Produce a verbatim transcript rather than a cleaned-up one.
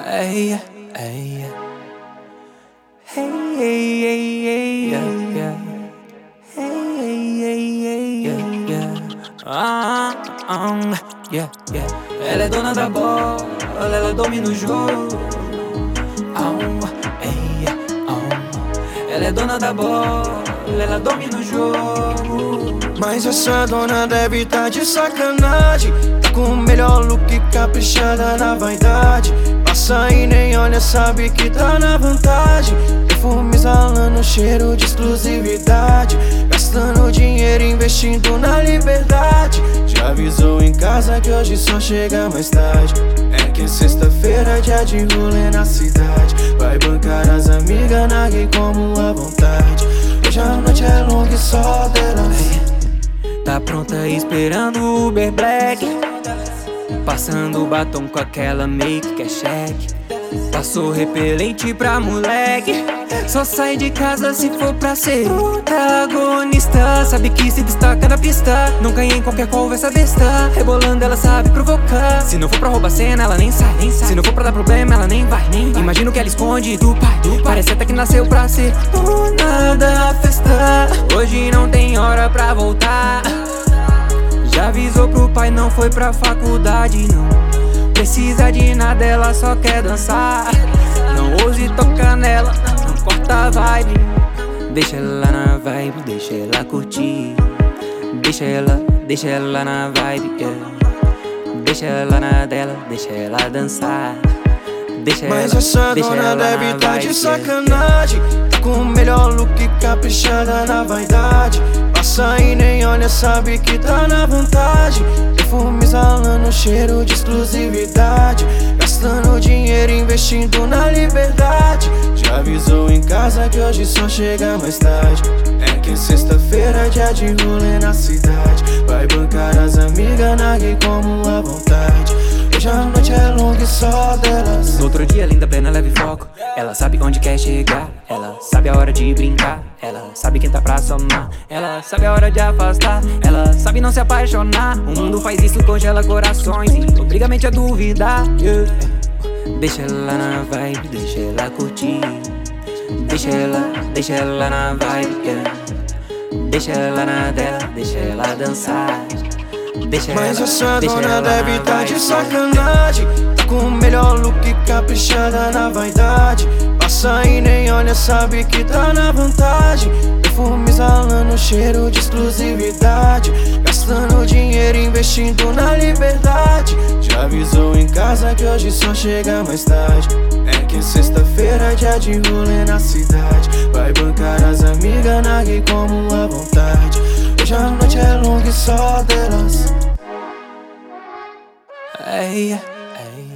Hey, hey, hey, hey, hey, yeah, yeah. Hey, hey, hey, yeah, yeah. Ah, ah, yeah, yeah. Ela é dona da bola, ela domina o jogo. Ah, hey, ah. Ela é dona da bola, ela domina o jogo. Mas essa dona deve tá de sacanagem. Tá com o melhor look, caprichada na vaidade. Passa e nem olha, sabe que tá na vantagem. Perfume exalando cheiro de exclusividade. Gastando dinheiro, investindo na liberdade. Já avisou em casa que hoje só chega mais tarde. É que sexta-feira é dia de rolê na cidade. Vai bancar as amigas na gay como à vontade. Hoje a noite é longa e só delas. Tá pronta esperando o Uber Black. Passando batom com aquela make que é cheque. Passou repelente pra moleque. Só sai de casa se for pra ser protagonista. Sabe que se destaca na pista. Não cai em qualquer conversa besta. Rebolando ela sabe provocar. Se não for pra roubar cena ela nem sai, nem sai. Se não for pra dar problema ela nem vai, nem vai. Imagina o que ela esconde do pai, do pai. Parece até que nasceu pra ser dona da festa. Hoje não tem hora pra voltar. Já avisou pro pai, não foi pra faculdade não. Precisa de nada, ela só quer dançar. Não ouse tocar nela, não corta a vibe. Deixa ela na vibe, deixa ela curtir. Deixa ela, deixa ela na vibe, yeah. Deixa ela na dela, deixa ela dançar. Deixa Mas ela, essa deixa dona ela deve na tá vibe, de sacanagem. Tá com o melhor look, caprichada na vaidade. Passa e nem olha, sabe que tá na vantagem. Perfume exalando cheiro de exclusividade. Gastando dinheiro, investindo na liberdade. Já avisou em casa que hoje só chega mais tarde. É que sexta-feira é dia de rolê na cidade. Vai bancar as amigas na gay como à vontade. Hoje a noite é longa e só delas. No outro dia, linda, plena, leve foco. Ela sabe onde quer chegar. Ela sabe a hora de brincar. Ela sabe quem tá pra somar. Ela sabe a hora de afastar. Ela sabe não se apaixonar. O mundo faz isso, congela corações e obriga a mente a duvidar, yeah. Deixa ela na vibe, deixa ela curtir. Deixa ela, deixa ela na vibe, yeah. Deixa ela na dela, deixa ela dançar. Deixa Mas ela, essa deixa dona ela deve na tá vibe, de sacanagem. Tá com o melhor look, caprichada na vaidade. Passa e nem olha, sabe que tá na vantagem. Perfume exalando cheiro de exclusividade. Gastando dinheiro, investindo na liberdade. Já avisou em casa que hoje só chega mais tarde. É que sexta-feira é dia de rolê na cidade. Vai bancar as amigas na gay como à vontade. Hoje a noite é longa e só delas. Hey, hey.